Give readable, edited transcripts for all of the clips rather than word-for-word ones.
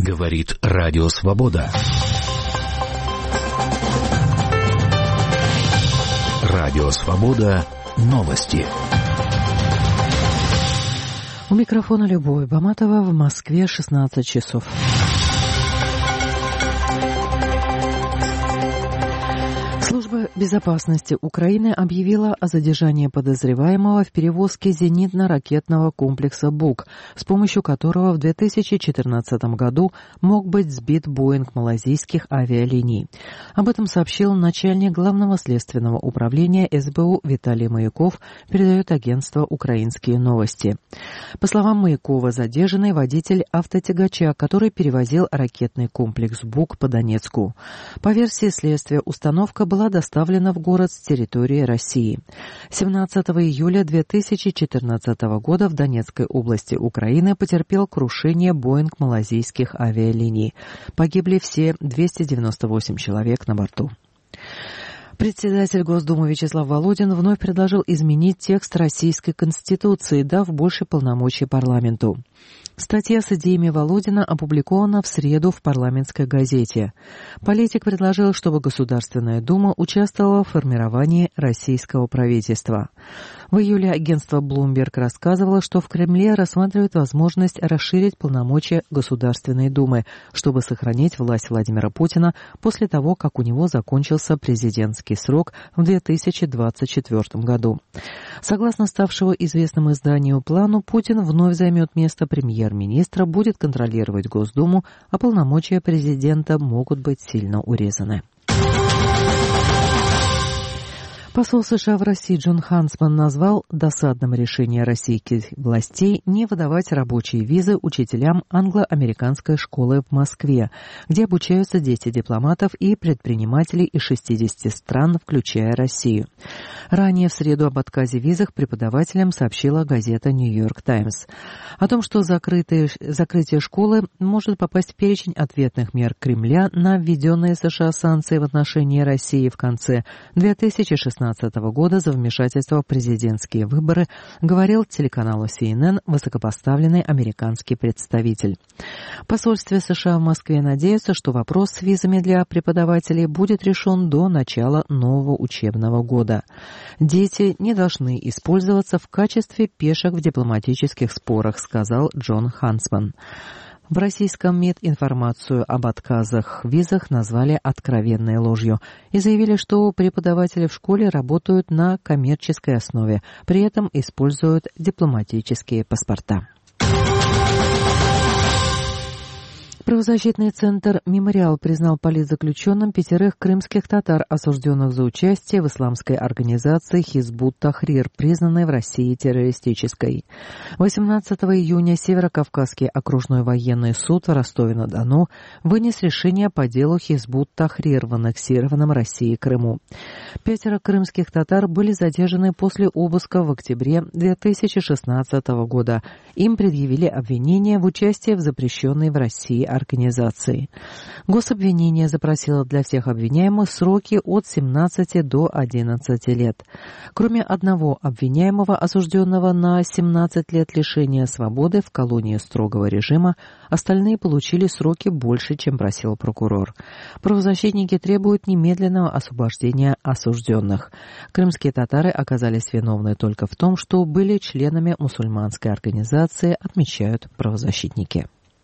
Говорит Радио Свобода. Радио Свобода. Новости. У микрофона Любовь Баматова. В Москве 16 часов. Служба безопасности Украины объявила о задержании подозреваемого в перевозке зенитно-ракетного комплекса «Бук», с помощью которого в 2014 году мог быть сбит Боинг малайзийских авиалиний. Об этом сообщил начальник Главного следственного управления СБУ Виталий Маяков, передает агентство «Украинские новости». По словам Маякова, задержанный водитель автотягача, который перевозил ракетный комплекс «Бук» по Донецку. По версии следствия, установка была доставлена в город с территории России. 17 июля 2014 года в Донецкой области Украины потерпел крушение Боинг малайзийских авиалиний. Погибли все 298 человек на борту. Председатель Госдумы Вячеслав Володин вновь предложил изменить текст Российской Конституции, дав больше полномочий парламенту. Статья с идеями Володина опубликована в среду в парламентской газете. Политик предложил, чтобы Государственная Дума участвовала в формировании российского правительства. В июле агентство Bloomberg рассказывало, что в Кремле рассматривают возможность расширить полномочия Государственной Думы, чтобы сохранить власть Владимира Путина после того, как у него закончился президентский срок в 2024 году. Согласно ставшего известным изданию плану, Путин вновь займет место премьер-министра, будет контролировать Госдуму, а полномочия президента могут быть сильно урезаны. Посол США в России Джон Хансман назвал досадным решение российских властей не выдавать рабочие визы учителям англо-американской школы в Москве, где обучаются дети дипломатов и предпринимателей из 60 стран, включая Россию. Ранее в среду об отказе в визах преподавателям сообщила газета «Нью-Йорк Таймс». О том, что закрытие школы может попасть в перечень ответных мер Кремля на введенные США санкции в отношении России в конце 2016 года за вмешательство в президентские выборы, говорил телеканалу CNN высокопоставленный американский представитель. В посольстве США в Москве надеются, что вопрос с визами для преподавателей будет решен до начала нового учебного года. Дети не должны использоваться в качестве пешек в дипломатических спорах, сказал Джон Хансман. В российском МИД информацию об отказах в визах назвали откровенной ложью и заявили, что преподаватели в школе работают на коммерческой основе, при этом используют дипломатические паспорта. Правозащитный центр «Мемориал» признал политзаключенным 5 крымских татар, осужденных за участие в исламской организации «Хизбут-Тахрир», признанной в России террористической. 18 июня Северокавказский окружной военный суд в Ростове-на-Дону вынес решение по делу «Хизбут-Тахрир» в аннексированном России Крыму. 5 крымских татар были задержаны после обыска в октябре 2016 года. Им предъявили обвинение в участии в запрещенной в России организации. Гособвинение запросило для всех обвиняемых сроки от 17 до 11 лет. Кроме одного обвиняемого, осужденного на 17 лет лишения свободы в колонии строгого режима, остальные получили сроки больше, чем просил прокурор. Правозащитники требуют немедленного освобождения осужденных. Крымские татары оказались виновны только в том, что были членами мусульманской организации, отмечают правозащитники.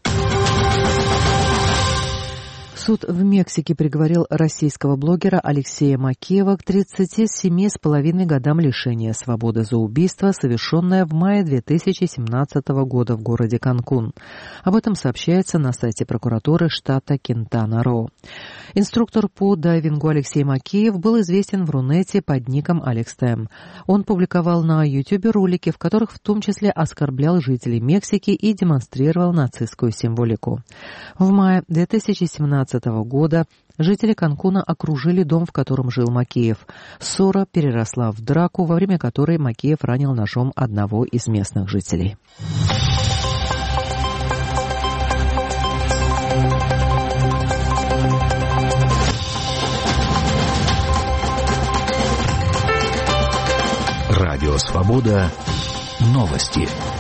Суд в Мексике приговорил российского блогера Алексея Макеева к 37,5 годам лишения свободы за убийство, совершенное в мае 2017 года в городе Канкун. Об этом сообщается на сайте прокуратуры штата Кентана-Роо. Инструктор по дайвингу Алексей Макеев был известен в Рунете под ником Алекс Тэм. Он публиковал на YouTube ролики, в которых в том числе оскорблял жителей Мексики и демонстрировал нацистскую символику. В мае 2017 года жители Канкуна окружили дом, в котором жил Макеев. Ссора переросла в драку, во время которой Макеев ранил ножом одного из местных жителей. Радио Свобода. Новости.